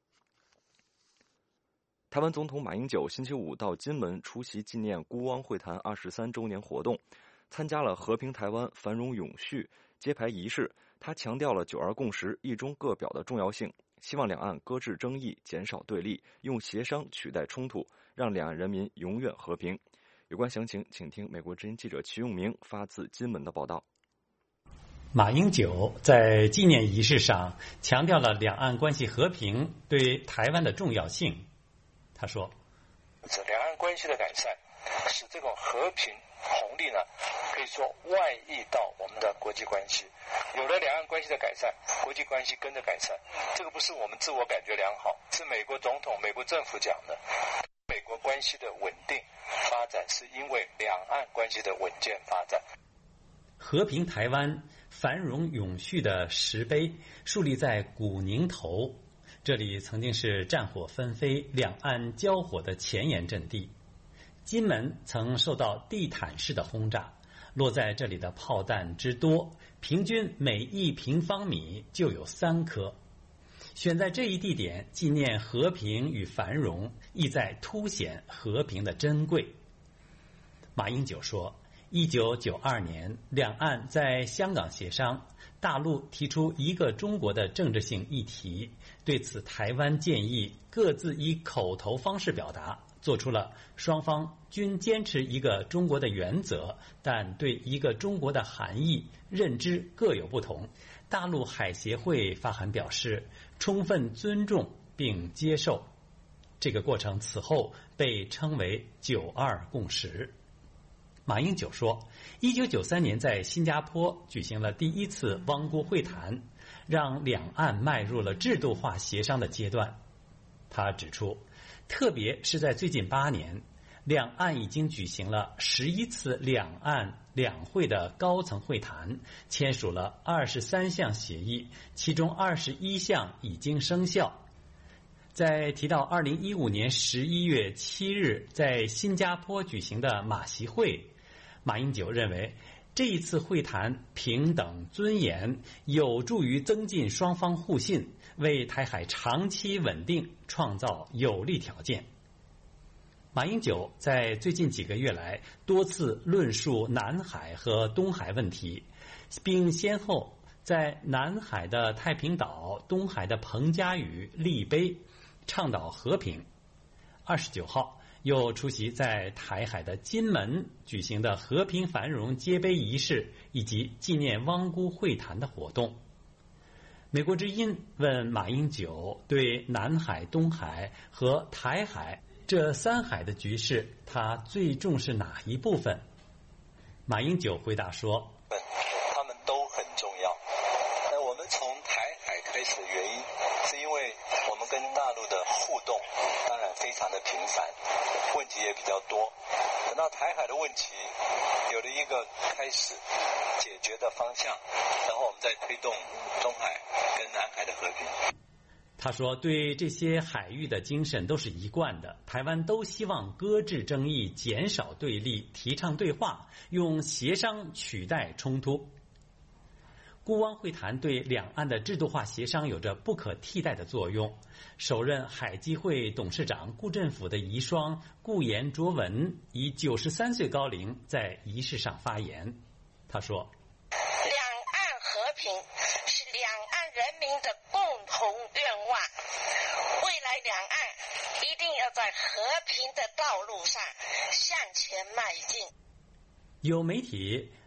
台湾总统马英九星期五到金门出席纪念孤汪会谈二十三周年活动，参加了和平台湾、繁荣永续揭牌仪式。他强调了九二共识、一中各表的重要性，希望两岸搁置争议，减少对立，用协商取代冲突，让两岸人民永远和平。有关详情，请听美国之音记者齐永明发自金门的报道。 马英九在纪念仪式上强调了两岸关系和平对台湾的重要性。他说， 两岸关系的改善使这种和平红利呢，可以说外溢到我们的国际关系。有了两岸关系的改善，国际关系跟着改善，这个不是我们自我感觉良好，是美国总统、美国政府讲的。美国关系的稳定发展是因为两岸关系的稳健发展。 和平台湾、繁荣永续的石碑树立在古宁头，这里曾经是战火纷飞、两岸交火的前沿阵地。金门曾受到地毯式的轰炸，落在这里的炮弹之多，平均每一平方米就有三颗。选在这一地点纪念和平与繁荣，意在凸显和平的珍贵。马英九说，一九九二年两岸在香港协商，大陆提出一个中国的政治性议题，对此台湾建议各自以口头方式表达，做出了双方均坚持一个中国的原则，但对一个中国的含义认知各有不同。大陆海协会发函表示充分尊重并接受，这个过程此后被称为九二共识。马英九说，一九九三年在新加坡举行了第一次汪辜会谈，让两岸迈入了制度化协商的阶段。他指出，特别是在最近八年，两岸已经举行了十一次两岸两会的高层会谈，签署了二十三项协议，其中二十一项已经生效。在提到二零一五年十一月七日在新加坡举行的马习会，马英九认为这一次会谈平等尊严，有助于增进双方互信，为台海长期稳定创造有利条件。马英九在最近几个月来多次论述南海和东海问题，并先后在南海的太平岛、东海的彭佳屿立碑，倡导和平。二十九号又出席在台海的金门举行的和平繁荣揭碑仪式以及纪念汪辜会谈的活动。美国之音问马英九对南海、东海和台海这三海的局势，他最重视哪一部分？马英九回答说， 他们都很重要。那我们从台海开始的原因，是因为我们跟大陆的互动当然非常的频繁，问题也比较多。等到台海的问题有了一个开始解决的方向，然后我们再推动中海跟南海的和平。 他说，对这些海域的精神都是一贯的，台湾都希望搁置争议，减少对立，提倡对话，用协商取代冲突。孤汪会谈对两岸的制度化协商有着不可替代的作用。首任海基会董事长顾振甫的遗孀顾延卓文以九十三岁高龄在仪式上发言，他说， 两岸和平是两岸人民的共同愿望，未来两岸一定要在和平的道路上向前迈进。 有媒体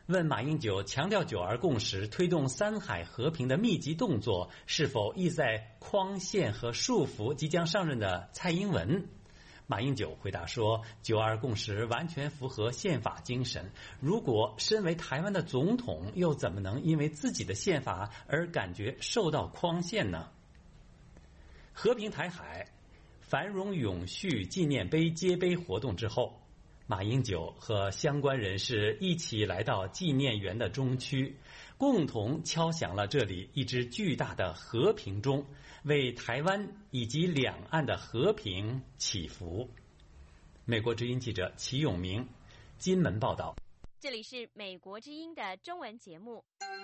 问马英九强调九二共识、推动三海和平的密集动作是否意在框限和束缚即将上任的蔡英文。马英九回答说，九二共识完全符合宪法精神，如果身为台湾的总统，又怎么能因为自己的宪法而感觉受到框限呢？和平台海、繁荣永续纪念碑揭碑活动之后，马英九和相关人士一起来到纪念园的中区，共同敲响了这里一支巨大的和平钟，为台湾以及两岸的和平祈福。美国之音记者齐永明，金门报道。 这里是美国之音的中文节目。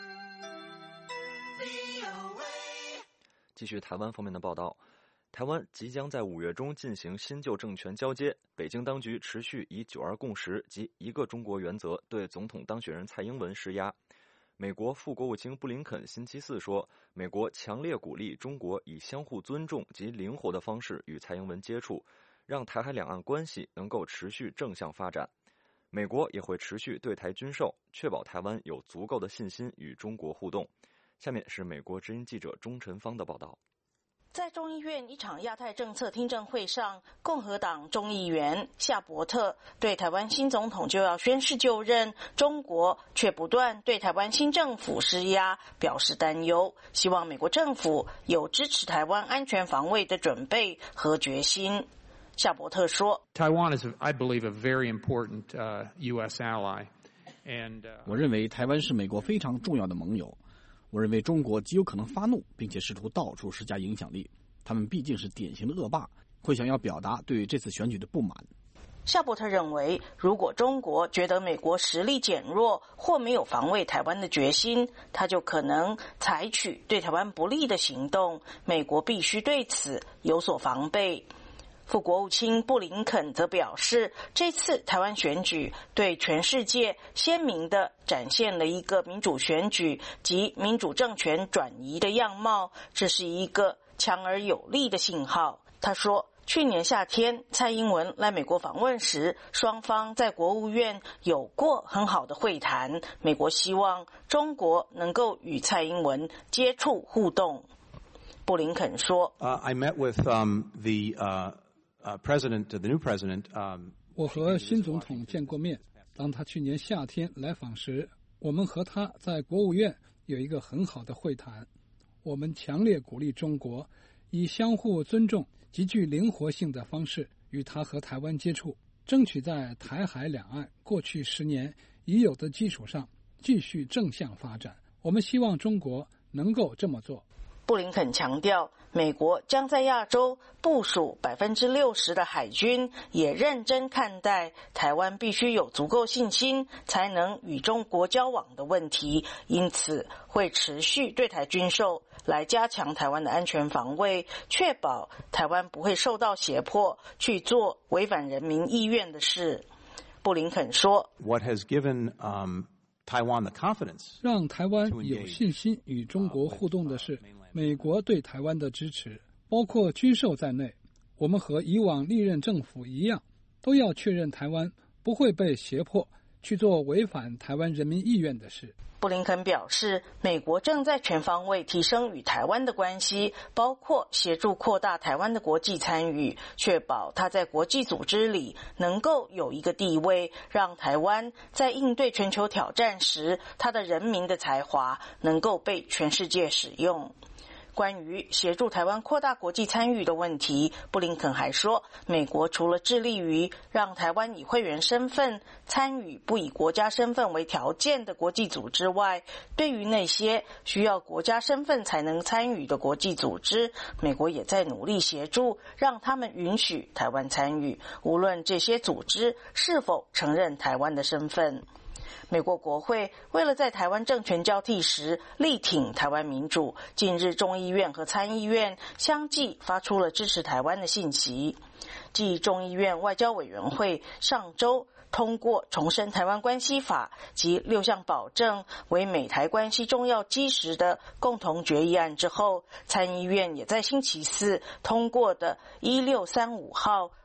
继续台湾方面的报道，台湾即将在五月中进行新旧政权交接，北京当局持续以九二共识及一个中国原则对总统当选人蔡英文施压。美国副国务卿布林肯星期四说，美国强烈鼓励中国以相互尊重及灵活的方式与蔡英文接触，让台海两岸关系能够持续正向发展。美国也会持续对台军售，确保台湾有足够的信心与中国互动。下面是美国之音记者钟晨芳的报道。 在众议院一场亚太政策听证会上，共和党众议员夏伯特对台湾新总统就要宣誓就任，中国却不断对台湾新政府施压，表示担忧，希望美国政府有支持台湾安全防卫的准备和决心。夏伯特说 Taiwan is, I believe, a very important uh, U S ally. And, uh, 我认为台湾是美国非常重要的盟友。我认为中国极有可能发怒，并且试图到处施加影响力。他们毕竟是典型的恶霸，会想要表达对这次选举的不满。 夏伯特认为，如果中国觉得美国实力减弱或没有防卫台湾的决心，他就可能采取对台湾不利的行动。美国必须对此有所防备。副国务卿布林肯则表示，这次台湾选举对全世界鲜明地展现了一个民主选举及民主政权转移的样貌，这是一个强而有力的信号。他说，去年夏天蔡英文来美国访问时，双方在国务院有过很好的会谈，美国希望中国能够与蔡英文接触互动。布林肯说、 uh, I met with, um, the, uh Uh, president, the new president, um, 我和新总统见过面。当他去年夏天来访时，我们和他在国务院有一个很好的会谈。我们强烈鼓励中国以相互尊重、极具灵活性的方式与他和台湾接触，争取在台海两岸过去十年已有的基础上继续正向发展。我们希望中国能够这么做。 布林肯强调，美国将在亚洲部署百分之六十的海军，也认真看待台湾必须有足够信心才能与中国交往的问题，因此会持续对台军售来加强台湾的安全防卫，确保台湾不会受到胁迫去做违反人民意愿的事。布林肯说 What has given, um, Taiwan the confidence 让台湾有信心与中国互动的是美国对台湾的支持，包括军售在内。我们和以往历任政府一样，都要确认台湾不会被胁迫去做违反台湾人民意愿的事。 布林肯表示，美国正在全方位提升与台湾的关系，包括协助扩大台湾的国际参与，确保它在国际组织里能够有一个地位，让台湾在应对全球挑战时，它的人民的才华能够被全世界使用。关于协助台湾扩大国际参与的问题，布林肯还说，美国除了致力于让台湾以会员身份参与不以国家身份为条件的国际组织外，对于那些需要国家身份才能参与的国际组织，美国也在努力协助让他们允许台湾参与，无论这些组织是否承认台湾的身份。美国国会为了在台湾政权交替时力挺台湾民主，近日众议院和参议院相继发出了支持台湾的信息。继众议院外交委员会上周通过重申台湾关系法及六项保证为美台关系重要基石的共同决议案之后，参议院也在星期四通过的一六三五号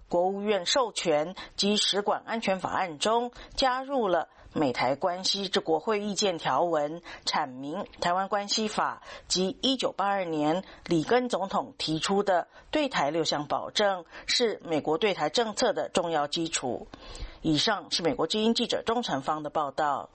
国务院授权及使馆安全法案中加入了美台关系之国会意见条文，阐明台湾关系法及一九八二年里根总统提出的对台六项保证是美国对台政策的重要基础。以上是美国之音记者钟成芳的报道。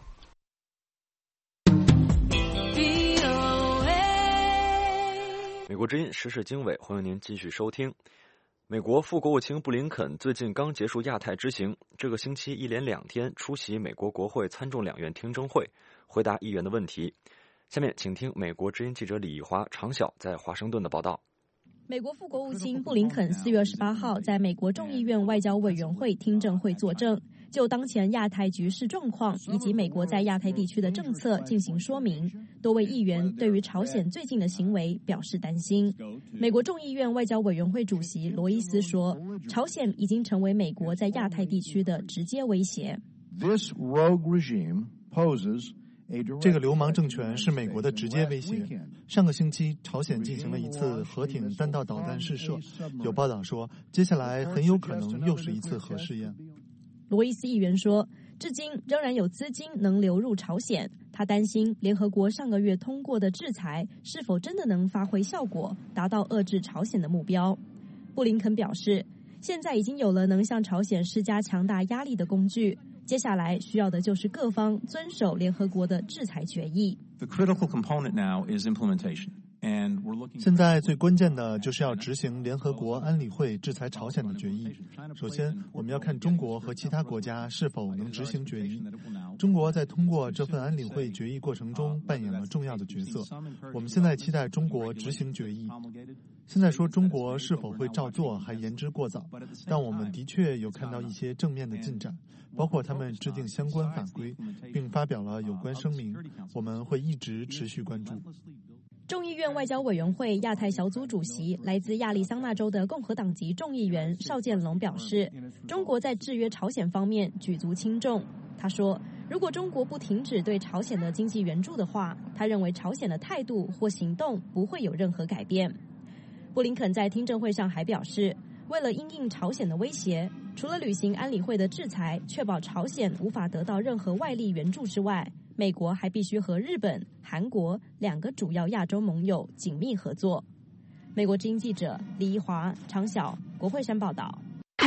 美国之音时事经纬，欢迎您继续收听。美国副国务卿布林肯最近刚结束亚太之行，这个星期一连两天出席美国国会参众两院听证会，回答议员的问题。下面请听美国之音记者李义华、常晓在华盛顿的报道。 美国副国务卿布林肯四月十八号在美国众议院外交委员会听证会作证，就当前亚太局势状况以及美国在亚太地区的政策进行说明。多位议员对于朝鲜最近的行为表示担心。美国众议院外交委员会主席罗伊斯说，朝鲜已经成为美国在亚太地区的直接威胁。 This rogue regime poses这个流氓政权是美国的直接威胁。上个星期，朝鲜进行了一次核挺弹道导弹试射，有报道说，接下来很有可能又是一次核试验。 罗伊斯议员说，至今仍然有资金能流入朝鲜，他担心联合国上个月通过的制裁是否真的能发挥效果，达到遏制朝鲜的目标。布林肯表示，现在已经有了能向朝鲜施加强大压力的工具，接下来需要的就是各方遵守联合国的制裁决议。 The critical component now is implementation. 现在最关键的就是要执行联合国安理会制裁朝鲜的决议。首先，我们要看中国和其他国家是否能执行决议。中国在通过这份安理会决议过程中扮演了重要的角色。我们现在期待中国执行决议。现在说中国是否会照做还言之过早，但我们的确有看到一些正面的进展，包括他们制定相关法规，并发表了有关声明。我们会一直持续关注。 众议院外交委员会亚太小组主席、来自亚利桑那州的共和党籍众议员邵建龙表示，中国在制约朝鲜方面举足轻重。他说，如果中国不停止对朝鲜的经济援助的话，他认为朝鲜的态度或行动不会有任何改变。布林肯在听证会上还表示，为了因应朝鲜的威胁，除了履行安理会的制裁，确保朝鲜无法得到任何外力援助之外，美国还必须和日本、韩国两个主要亚洲盟友紧密合作。美国之音记者李怡华、常晓，国会山报道。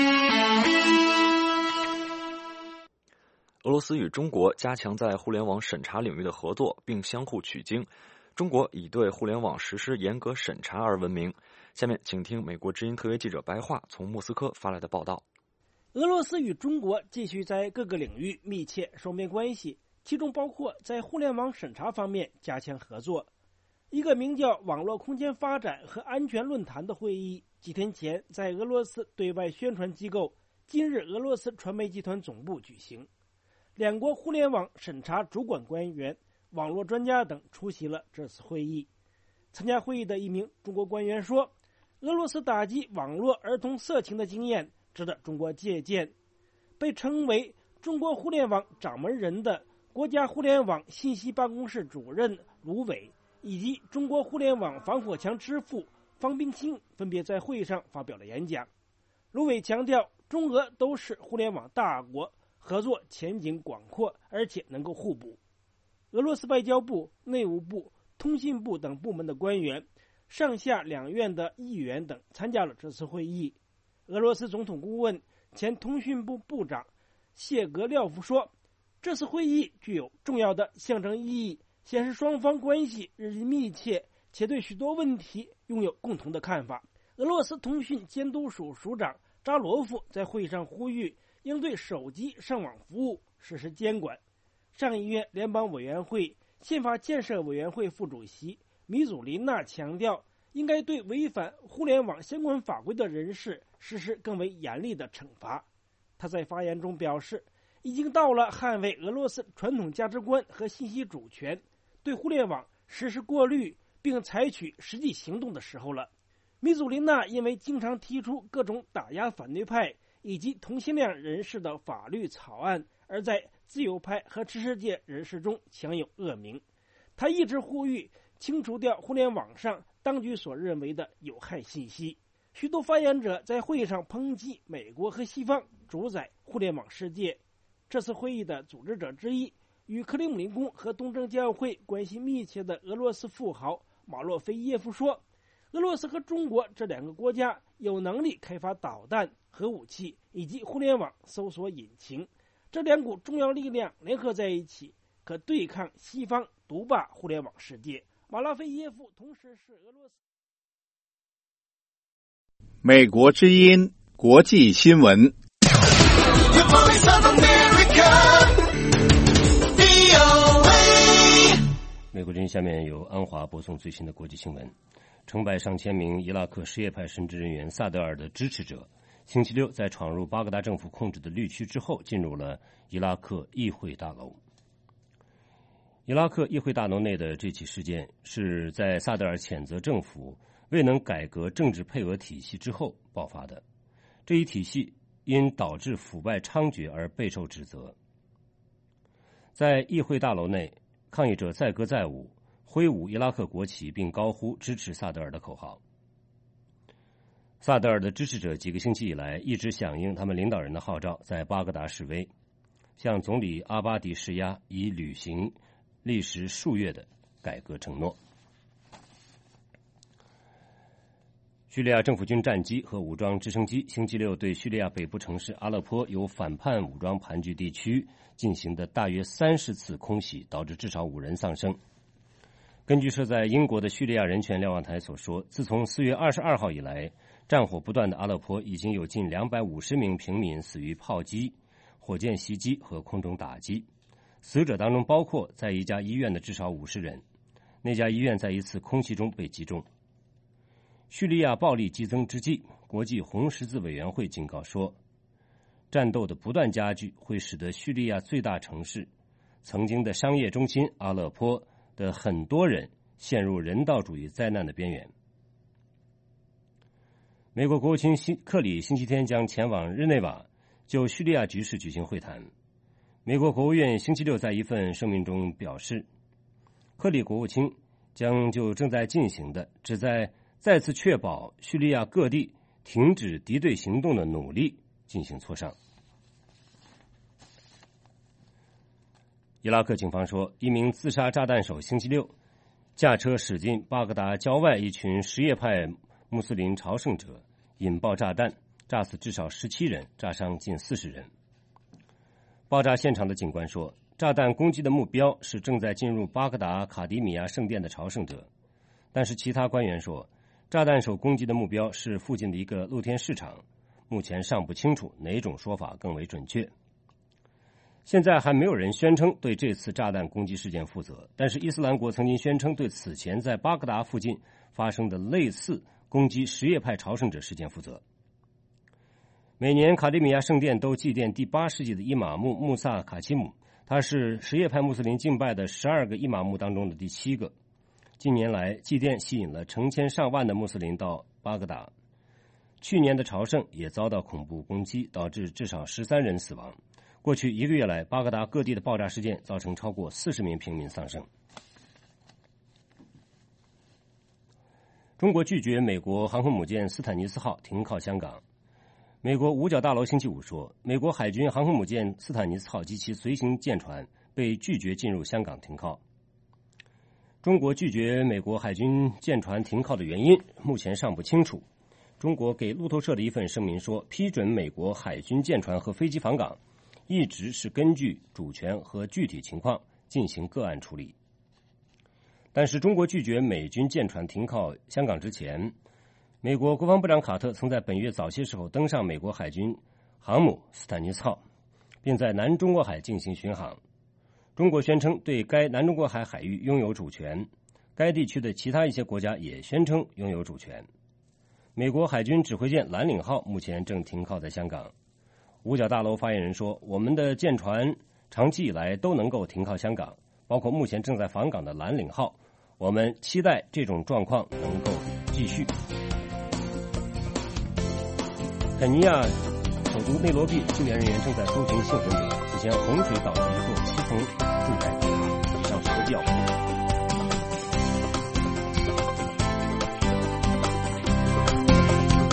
俄罗斯与中国加强在互联网审查领域的合作，并相互取经。中国以对互联网实施严格审查而闻名。下面请听美国之音特约记者白桦从莫斯科发来的报道。 俄罗斯与中国继续在各个领域密切双边关系，其中包括在互联网审查方面加强合作。一个名叫网络空间发展和安全论坛的会议几天前在俄罗斯对外宣传机构今日俄罗斯传媒集团总部举行，两国互联网审查主管官员、网络专家等出席了这次会议。参加会议的一名中国官员说，俄罗斯打击网络儿童色情的经验值得中国借鉴。被称为中国互联网掌门人的国家互联网信息办公室主任卢伟以及中国互联网防火墙之父方冰清分别在会上发表了演讲。卢伟强调，中俄都是互联网大国，合作前景广阔，而且能够互补。俄罗斯外交部、内务部、通信部等部门的官员、上下两院的议员等参加了这次会议。俄罗斯总统顾问、前通讯部部长谢格廖夫说，这次会议具有重要的象征意义，显示双方关系日益密切，且对许多问题拥有共同的看法。俄罗斯通讯监督署署长扎罗夫在会上呼吁，应对手机上网服务实施监管。上议院联邦委员会宪法建设委员会副主席米祖琳娜强调，应该对违反互联网相关法规的人士实施更为严厉的惩罚。他在发言中表示，已经到了捍卫俄罗斯传统价值观和信息主权，对互联网实施过滤并采取实际行动的时候了。米祖琳娜因为经常提出各种打压反对派以及同性恋人士的法律草案，而在自由派和知识界人士中享有恶名。他一直呼吁清除掉互联网上当局所认为的有害信息， 许多发言者在会议上抨击美国和西方主宰互联网世界。这次会议的组织者之一，与克里姆林宫和东正教会关系密切的俄罗斯富豪马洛菲耶夫说，俄罗斯和中国这两个国家有能力开发导弹、核武器以及互联网搜索引擎，这两股重要力量联合在一起，可对抗西方独霸互联网世界。马拉菲耶夫同时是俄罗斯。 美国之音国际新闻。 美国之音下面由安华播送最新的国际新闻。成百上千名伊拉克什叶派神职人员萨德尔的支持者星期六在闯入巴格达政府控制的绿区之后，进入了伊拉克议会大楼。伊拉克议会大楼内的这起事件是在萨德尔谴责政府未能改革政治配额体系之后爆发的。这一体系因导致腐败猖獗而备受指责。在议会大楼内，抗议者载歌载舞，挥舞伊拉克国旗，并高呼支持萨德尔的口号。萨德尔的支持者几个星期以来一直响应他们领导人的号召，在巴格达示威，向总理阿巴迪施压，以履行历时数月的改革承诺。叙利亚政府军战机和武装直升机星期六对叙利亚北部城市阿勒颇由反叛武装盘踞地区进行的大约三十次空袭，导致至少五人丧生。根据设在英国的叙利亚人权瞭望台所说，自从四月二十二号以来，战火不断的阿勒颇已经有近两百五十名平民死于炮击、火箭袭击和空中打击，死者当中包括在一家医院的至少五十人，那家医院在一次空袭中被击中。叙利亚暴力激增之际，国际红十字委员会警告说，战斗的不断加剧会使得叙利亚最大城市、曾经的商业中心阿勒颇的很多人陷入人道主义灾难的边缘。美国国务卿克里星期天将前往日内瓦就叙利亚局势举行会谈。美国国务院星期六在一份声明中表示，克里国务卿将就正在进行的旨在再次确保叙利亚各地停止敌对行动的努力进行磋商。伊拉克警方说，一名自杀炸弹手星期六驾车驶进巴格达郊外一群什叶派穆斯林朝圣者，引爆炸弹，炸死至少十七人，炸伤近四十人。爆炸现场的警官说，炸弹攻击的目标是正在进入巴格达卡迪米亚圣殿的朝圣者，但是其他官员说，炸弹手攻击的目标是附近的一个露天市场，目前尚不清楚哪种说法更为准确。现在还没有人宣称对这次炸弹攻击事件负责，但是伊斯兰国曾经宣称对此前在巴格达附近发生的类似攻击什叶派朝圣者事件负责。每年卡迪米亚圣殿都祭奠第八世纪的伊玛目穆萨卡奇姆，他是什叶派穆斯林敬拜的十二个伊玛目当中的第七个。近年来，祭奠吸引了成千上万的穆斯林到巴格达。去年的朝圣也遭到恐怖攻击，导致至少十三人死亡。过去一个月来，巴格达各地的爆炸事件造成超过四十名平民丧生。中国拒绝美国航空母舰斯坦尼斯号停靠香港。美国五角大楼星期五说，美国海军航空母舰斯坦尼斯号及其随行舰船被拒绝进入香港停靠。中国拒绝美国海军舰船停靠的原因目前尚不清楚。中国给路透社的一份声明说，批准美国海军舰船和飞机访港一直是根据主权和具体情况进行个案处理。但是中国拒绝美军舰船停靠香港之前，美国国防部长卡特曾在本月早些时候登上美国海军航母斯坦尼斯号，并在南中国海进行巡航。中国宣称对该南中国海海域拥有主权，该地区的其他一些国家也宣称拥有主权。美国海军指挥舰蓝岭号目前正停靠在香港。五角大楼发言人说，我们的舰船长期以来都能够停靠香港，包括目前正在访港的蓝岭号，我们期待这种状况能够继续。肯尼亚首都内罗毕救援人员正在搜寻幸存者，此前洪水导致一座七层住宅倒塌。以上是国际要闻。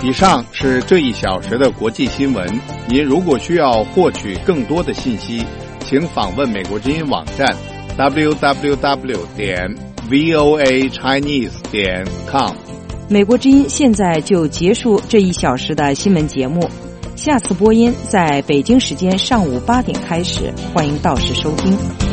以上是这一小时的国际新闻。您如果需要获取更多的信息，请访问美国之音网站 double-u double-u double-u 点 v o a chinese 点 com。 美国之音现在就结束这一小时的新闻节目，下次播音在北京时间上午八点开始，欢迎到时收听。